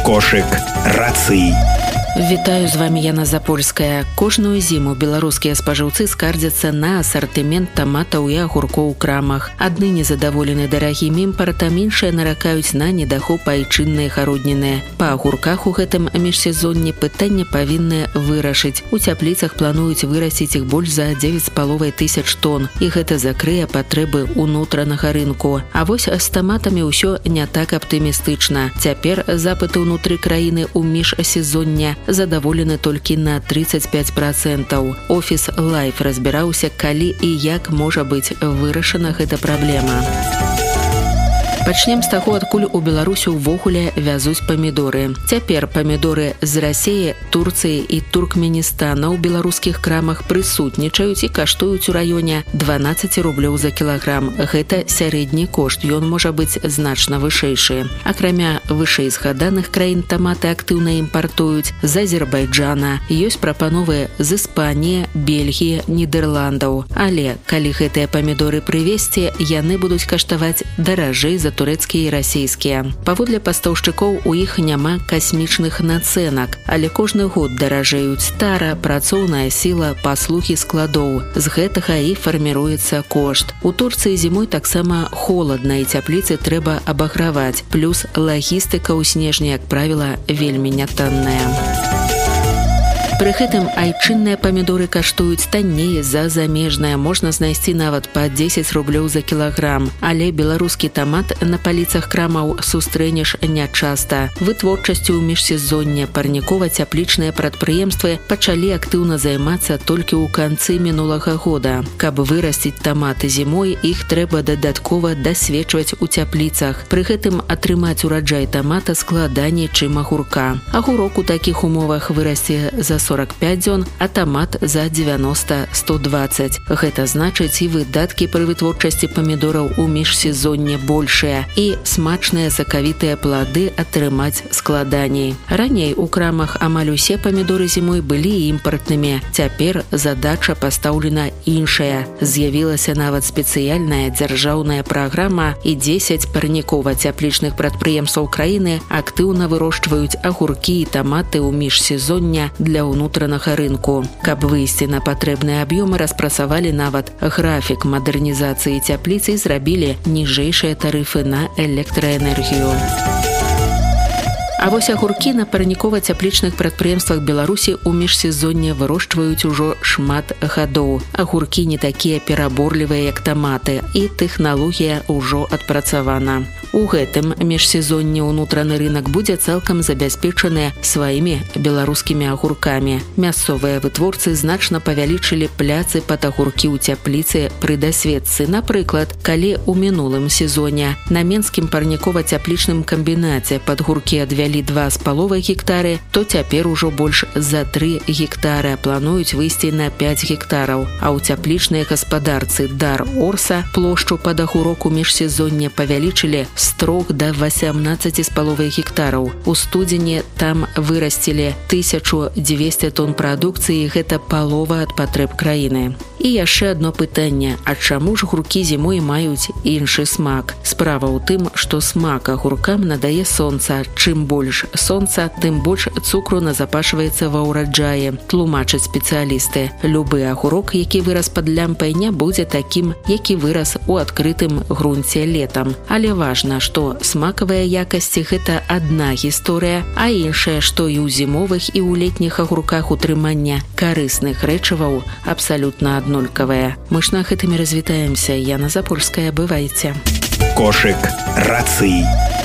Кошык рацый. Вітаю, з вами Яна Запольская. Кожную зіму беларускія спажыўцы скардзяцца на асартымент таматаў і агуркоў у крамах. Адны незадаволены дарагім імпартам, іншыя наракаюць на недахоп айчынныя гародніныя. Па агурках у гэтым міжсезонні пытанне павінны вырашыць. У цяпліцах плануюць вырасціць іх больш за 9,5 тысяч тонн, і гэта закрые патрэбы ўнутранага рынку. А вось з таматамі ўсё не так аптымістычна. Цяпер запыты ўнутры краіны ў міжсезоння задаволены толькі на 35%. Офіс Life разбіраўся, калі і як можа быць вырашана гэта праблема. Пачнем з таго, адкуль у Беларусі ўвогуле вязуць памідоры. Цяпер памідоры з Расіі, Турцыі і Туркменістана ў беларускіх крамах прысутнічаюць і каштуюць у раёне 12 рублёў за кілаграм. Гэта сярэдні кошт, ён можа быць значна вышэйшы. Акрамя вышэйзгаданых краін таматы актыўна імпартуюць з Азербайджана. Ёсць прапановы з Іспаніі, Бельгіі, Нідерландаў. Але калі гэтыя памідоры прывезці, яны будуць каштаваць даражэй за турэцкія і расійскія. Паводле пастаўшчыкоў у іх няма касмічных нацэнак, але кожны год даражэюць тара, працоўная сіла, паслугі складоў. З гэтага і фарміруецца кошт. У Турцыі зімой таксама холадна і цяпліцы трэба абаграваць, плюс лагістыка ў снежні, як правіла, вельмі нятанная. Пры гэтым айчынныя памідоры каштуюць танней за замежныя, можна знайсці нават па 10 рублёў за кілаграм. Але беларускі тамат на паліцах крамаў сустрэнеш нячаста. Вытворчасцю ў міжсезоння парнікова-цяплічныя прадпрыемствы пачалі актыўна займацца толькі ў канцы мінулага года. Каб вырасціць таматы зімой, іх трэба дадаткова дасвечваць у цяпліцах. Пры гэтым атрымаць ураджай тамата складаней, чым агурка. Агурок у такіх умовах вырасце за 45 дзён, а тамат за 90-120. Гэта значыць, і выдаткі пры вытворчасці памідораў у міжсезонне большыя, і смачныя сакавітыя плады атрымаць складаней. Раней у крамах амаль усе памідоры зімой былі імпартнымі. Цяпер задача пастаўлена іншая. З'явілася нават спецыяльная дзяржаўная праграма, і 10 парнікова-цяплічных прадпрыемстваў краіны актыўна вырошчваюць агуркі і таматы ў міжсезоння для ўнутранага рынку. Каб выйсці на патрэбныя аб'ёмы, распрацавалі нават графік мадэрнізацыі цяпліцы і зрабілі ніжэйшыя тарыфы на электраэнергію. А вось агуркі на парнікова-цяплічных прадпрыемствах Беларусі ў міжсезонне вырошчваюць ужо шмат гадоў. Агуркі не такія пераборлівыя, як таматы, і тэхналогія ўжо адпрацавана. У гэтым міжсезонне ўнутраны рынак будзе цалкам забяспечаны сваімі беларускімі агуркамі. Мясцовыя вытворцы значна павялічылі пляцы пад агуркі ў цяпліцы пры дасветцы. Напрыклад, калі ў мінулым сезоне на менскім парнікова-цяплічным камбінаце пад гуркі адвялі 2,5 гектары, то цяпер ужо больш за 3 гектары, плануюць выйсці на 5 гектараў. А ў цяплічнай гаспадарцы Дар Орса плошчу пад агурок у міжсезонне павялічылі з 3 да 18,5 гектараў. У студзені там вырасцілі 1200 тонн прадукцыі, гэта палова ад патрэб краіны. І яшчэ адно пытанне: а чаму ж агуркі зімой маюць іншы смак? Справа ў тым, што смак агуркам надае сонца. Чым больш сонца, тым больш цукру назапашваецца ва ўраджаі, тлумачаць спецыялісты. Любы агурок, які вырас пад лямпай, не будзе такім, які вырас у адкрытым грунце летам. Але важна, што смакавыя якасці – гэта адна гісторыя, а іншая, што і ў зімовых, і ў летніх агурках утрымання карысных рэчываў абсалютна аднолькавае. Мы ж на гэтымі развітаемся. Яна Запольская, бывайце. Кошык рацый.